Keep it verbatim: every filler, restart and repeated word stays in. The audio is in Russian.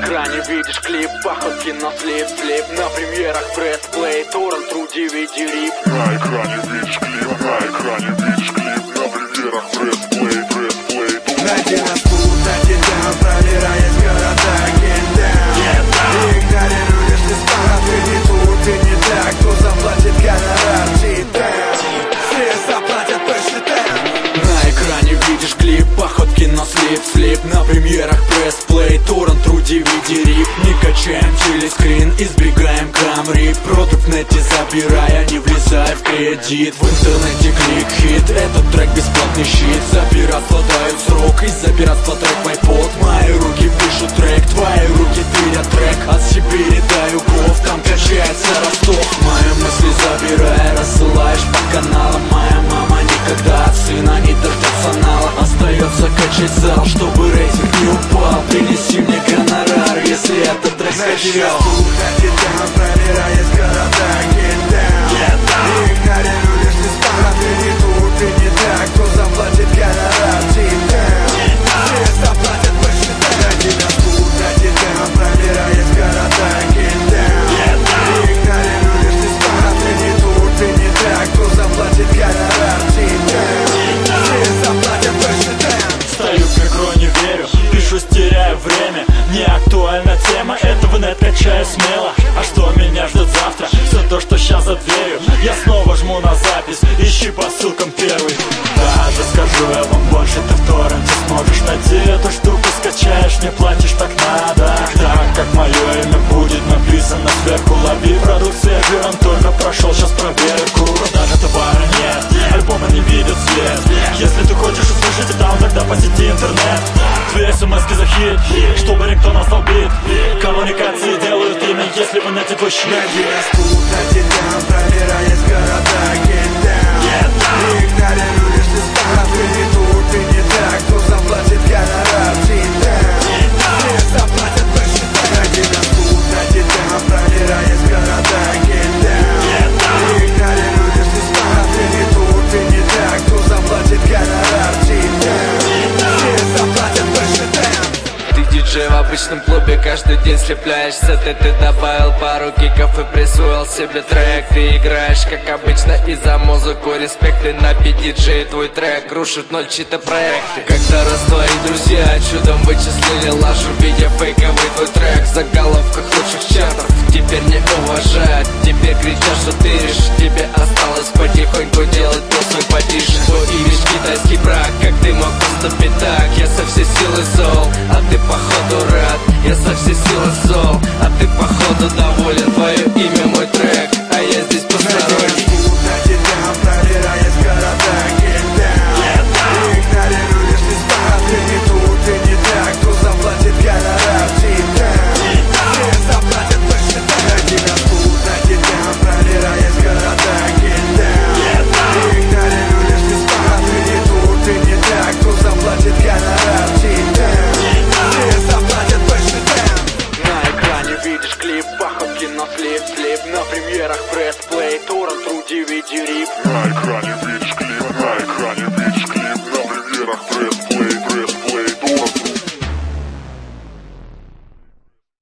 экране видишь клип, походки на слип, слип. На премьерах пресс-плей, торрент, тру, ди ви ди, рип. На экране видишь клип, на экране видишь клип. На премьерах пресс-плей, пресс-плей. Найди нас тут, найди там, проверяет города, get down. Ты игнорируешь, ты спала, ты не тут, ты не так. Кто заплатит гонорар, T-Town. Все заплатят по счетам. На экране видишь клип, походки на слип, слип. На премьерах пресс-плей, торрент, тру, ди ви ди, рип. Не качаем телескрин, избегаем камрип. Продукт в нете забирая, не влезая в кредит. В интернете клик-хит, этот трек бесплатный щит. За пиратство дают срок, из-за пиратства трек мой пот. Мои руки пишут трек, твои руки тырят трек. От Сибири до югов, там качается Ростов. Мои мысли забирая, рассылаешь по каналам. Моя мама никогда от сына не дождется нала. Остается качать зал, чтобы рейтинг не упал. Принеси мне гонорар, если этот трек скачал. Найди там, проверяет города, get down. Ты игнорируешь, ты спала, ты не тут, ты не так. Кто заплатит гонорар, T-Town. Все заплатят по счетам. Найди нас тут, найди там, проверяет города, get down. Ты игнорируешь, ты спала, ты не тут, ты не так. Кто заплатит гонорар, T-Town. Все заплатят по счетам. Стою в метро, не верю, пишу, теряю время. Не актуальна тема, этого нет, качаю смело. А что меня ждет завтра? Все то, что сейчас за дверью. Я снова жму на запись, ищи по ссылкам первый. Даже скажу я вам больше, ты в торренте сможешь найти эту штуку, скачаешь, не платишь, так надо. Так как мое имя будет написано сверху. Лови продукт свежий, он только прошел сейчас проверку. Даже товара нет, альбомы не видят свет. Если ты хочешь услышать там, тогда посети интернет. Твои смс-ки за хит, чтобы никто нас долбит. Коммуникации делают имя, если вы найти твой щит. Найди нас тут, найди там, проверяет города, get down. Ты игнорируешь, ты спала, ты не тут, ты не так. Кто заплатит гонорар, T-Town. Все заплатят по счетам. Найди нас тут, найди там, проверяет города, get down. Ты игнорируешь, ты спала, ты не тут, ты не так. Кто заплатит гонорар, T-Town. Все заплатят по счетам. Ты диджей в обычном клубе, каждый день слепляешь сеты. Ты добавил пару киков и присвоил себе трек. Ты играешь, как обычно, и за музыку респект. И на пи диджей твой трек рушит ноль чьи-то проекты. Когда раз твои друзья чудом вычислили лажу, видя фейковый твой трек в заголовках лучших чартов, теперь не уважают, теперь кричат, что ты решишь. Тебе осталось потихоньку делать просто потише. Твой имидж китайский брак, как ты мог поступить так? Я со всей силы зол, а ты походу рад. Я со всей силы зол, а ты походу доволен. Твое имя мой трек, а я здесь посторонний. Найди там, проверяет города, get down. Ты игнорируешь, ты спала, ты не тут, ты не так. Кто заплатит гонорар, T-Town. Все заплатят по счетам. Найди нас тут, найди там, проверяет города, get down. Ты игнорируешь, ты спала, ты не тут, ты не так. Кто заплатит гонорар, T-Town. Все заплатят по счетам. На экране видишь клип, походки на слип, слип. На премьерах пресс-плей, торрент, тру, ди ви ди, рип. На экране видишь клип, на экране видишь клип. На премьерах пресс